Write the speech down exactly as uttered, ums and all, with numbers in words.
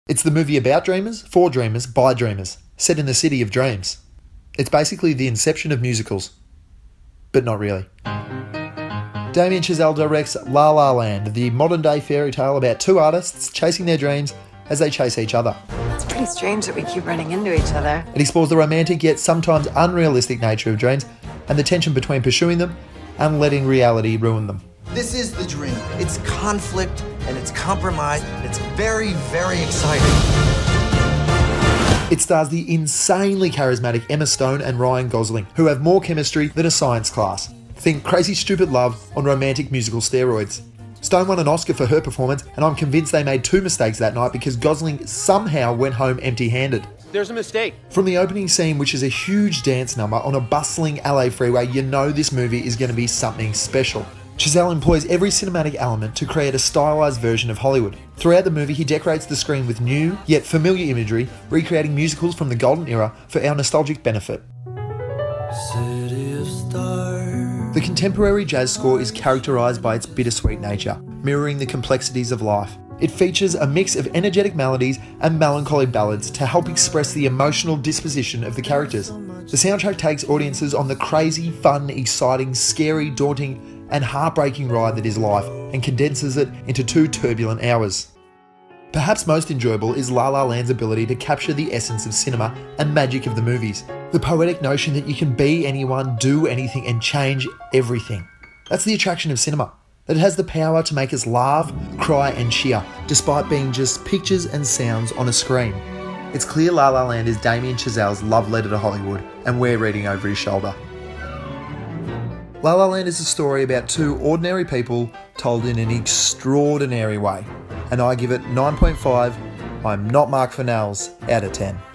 It's the movie about dreamers, for dreamers, by dreamers, set in the city of dreams. It's basically the inception of musicals. But not really. Damien Chazelle directs La La Land, the modern-day fairy tale about two artists chasing their dreams as they chase each other. It's pretty strange that we keep running into each other. It explores the romantic yet sometimes unrealistic nature of dreams and the tension between pursuing them and letting reality ruin them. This is the dream. It's conflict and it's compromise. And it's very, very exciting. It stars the insanely charismatic Emma Stone and Ryan Gosling, who have more chemistry than a science class. Think Crazy Stupid Love on romantic musical steroids. Stone won an Oscar for her performance, and I'm convinced they made two mistakes that night because Gosling somehow went home empty-handed. There's a mistake. From the opening scene, which is a huge dance number on a bustling L A freeway, you know this movie is going to be something special. Chazelle employs every cinematic element to create a stylized version of Hollywood. Throughout the movie, he decorates the screen with new, yet familiar imagery, recreating musicals from the golden era for our nostalgic benefit. City of stars. The contemporary jazz score is characterised by its bittersweet nature, mirroring the complexities of life. It features a mix of energetic melodies and melancholy ballads to help express the emotional disposition of the characters. The soundtrack takes audiences on the crazy, fun, exciting, scary, daunting, and heartbreaking ride that is life and condenses it into two turbulent hours. Perhaps most enjoyable is La La Land's ability to capture the essence of cinema and magic of the movies. The poetic notion that you can be anyone, do anything, and change everything. That's the attraction of cinema. That it has the power to make us laugh, cry, and cheer, despite being just pictures and sounds on a screen. It's clear La La Land is Damien Chazelle's love letter to Hollywood, and we're reading over his shoulder. La La Land is a story about two ordinary people told in an extraordinary way, and I give it nine point five I'm not Mark Fennells out of ten.